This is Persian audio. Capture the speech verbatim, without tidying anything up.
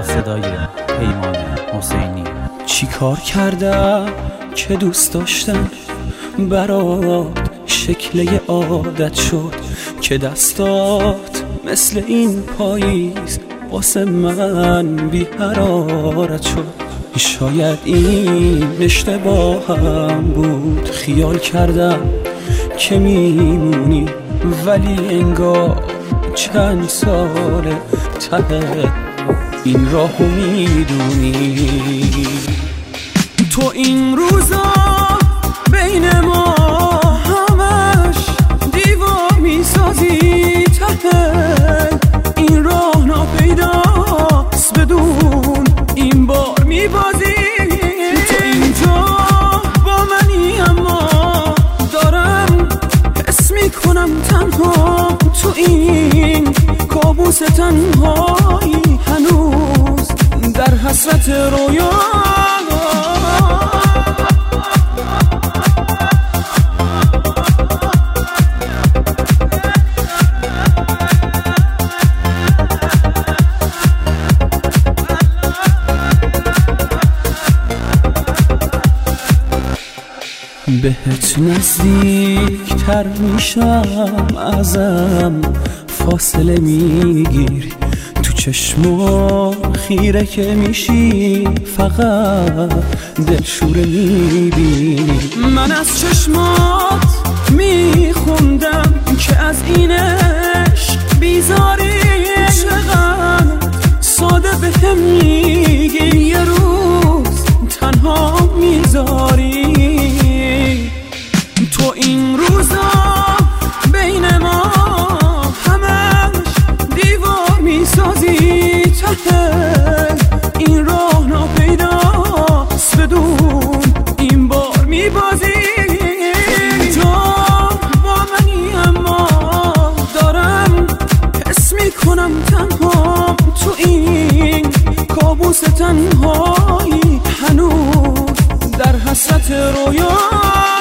صدای پیمان حسینی. چی کار کردم که دوست داشتم برات شکل عادت شد که دستات مثل این پاییز واسه من بی حرارت شد. شاید این اشتباهم بود، خیال کردم که میمونی ولی انگار چند سال ته این راهو میدونی. تو این روزا بین ما همش دیوار میسازی، ته این راه ناپیداست بدون این بار میبازی. تو اینجا با منی اما دارم حس میکنم تنها، تو این کابوس تنهایی هنوز در حسرت رویا. بهت نزدیک تر میشم ازم فاصله میگیری، تو چشما خیره که میشی فقط دلشوره میبینی. من از چشمات میخوندم که از این عشق بیزاری، چقدر ساده به هم میگی یه روز تنها میذاری. تو این روزا بین ما همش دیوار میسازی، ته این راه ناپیداست بدون این بار میبازی. تو با منی اما دارم حس میکنم تنها، تو این کابوس تنهایی هنوز در حسرت رویا.